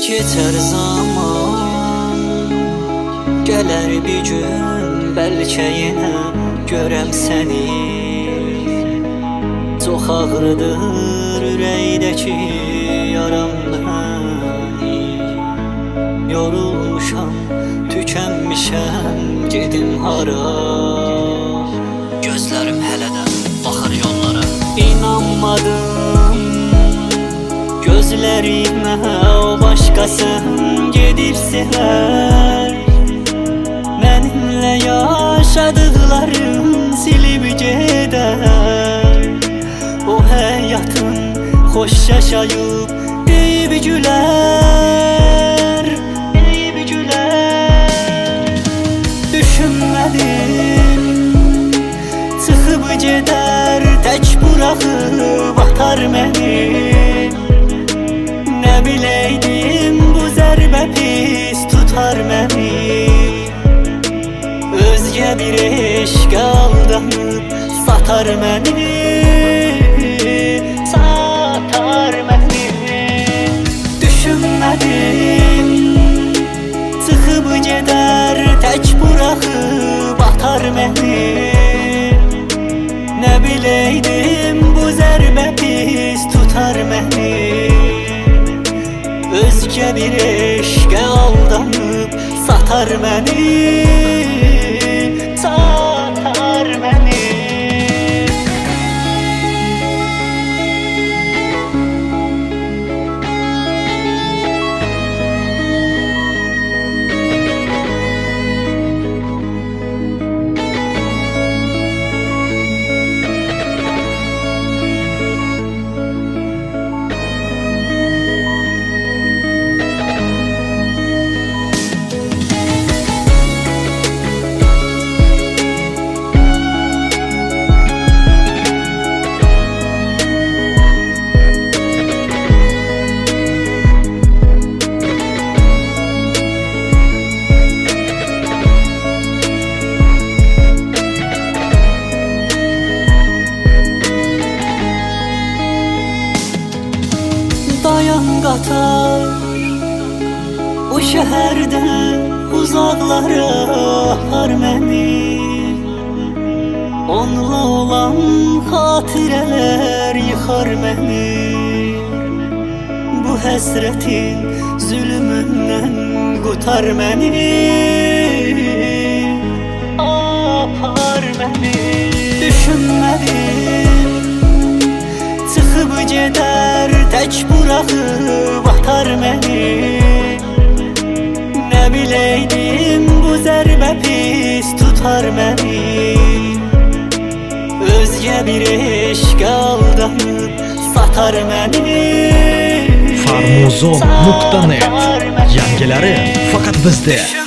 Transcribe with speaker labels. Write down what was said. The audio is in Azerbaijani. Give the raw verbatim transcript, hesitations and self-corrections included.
Speaker 1: Geçer zaman, gələr bir gün, bəlkə yenə görəm səni. Çox ağrıdır ürəkdəki yaram məni. Yorulmuşam, tükənmişəm, gedim hara. Gözlərim hələ də baxır yollara. İnanmadım gözlərimə, o başqasın gedib silər. Mənimlə yaşadıqlarım silib gedər. O həyatın xoş yaşayıb deyib gülər, deyib gülər. Düşünmədim çıxıb gedər, tək buraxıb atar məni. Nə biləydim bu zərbə pis tutar məni. Özgə bir eşqə aldanıb satar məni, satar məni. Düşünmədim çıxıb gedər, tək buraxıb atar məni. Nə biləydim bu zərbə pis tutar məni. Özgə bir eşqə aldanıb satar məni, satar məni. Dayan qatar, bu şəhərdən uzaqlara apar məni. Onunla olan xatirələr yıxar məni. Bu həsrətin zülmündən qutar məni, apar məni. Düşünmədim çıxıb gedər, tək buraxıb atar məni. Nə biləydim bu zərbə pis tutar məni. Özgə bir eşqə aldanıb satar məni.
Speaker 2: Farmuzo nokta net. Yangilari faqat bizda.